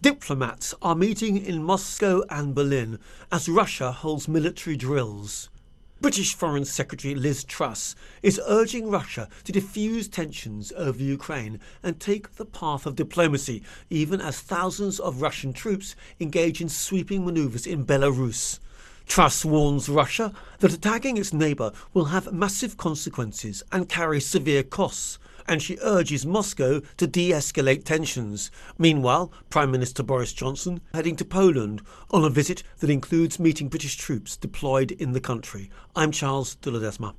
Diplomats are meeting in Moscow and Berlin as Russia holds military drills. British Foreign Secretary Liz Truss is urging Russia to defuse tensions over Ukraine and take the path of diplomacy, even as thousands of Russian troops engage in sweeping manoeuvres in Belarus. Truss warns Russia that attacking its neighbour will have massive consequences and carry severe costs, and she urges Moscow to de-escalate tensions. Meanwhile, Prime Minister Boris Johnson heading to Poland on a visit that includes meeting British troops deployed in the country. I'm Charles de Ledesma.